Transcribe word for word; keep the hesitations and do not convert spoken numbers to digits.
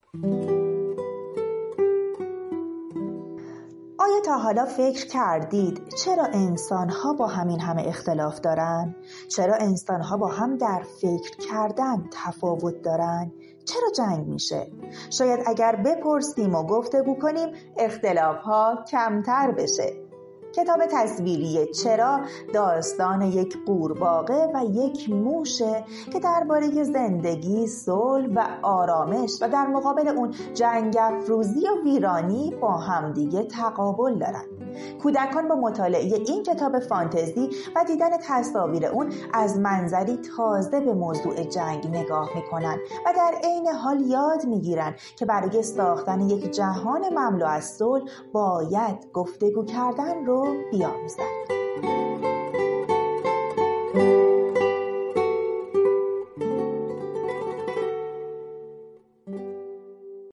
آیا تا حالا فکر کردید چرا انسان‌ها با همین همه اختلاف دارن؟ چرا انسان‌ها با هم در فکر کردن تفاوت دارن؟ چرا جنگ میشه؟ شاید اگر بپرسیم و گفتگو کنیم اختلاف‌ها کمتر بشه. کتاب تصویری چرا داستان یک قورباغه و یک موشه که درباره زندگی، صلح و آرامش و در مقابل اون جنگ افروزی و ویرانی با همدیگه تقابل دارن. کودکان با مطالعه این کتاب فانتزی و دیدن تصاویر اون از منظری تازه به موضوع جنگ نگاه میکنن و در عین حال یاد میگیرن که برای ساختن یک جهان مملو از صلح باید گفتگو کردن رو بیاموزند.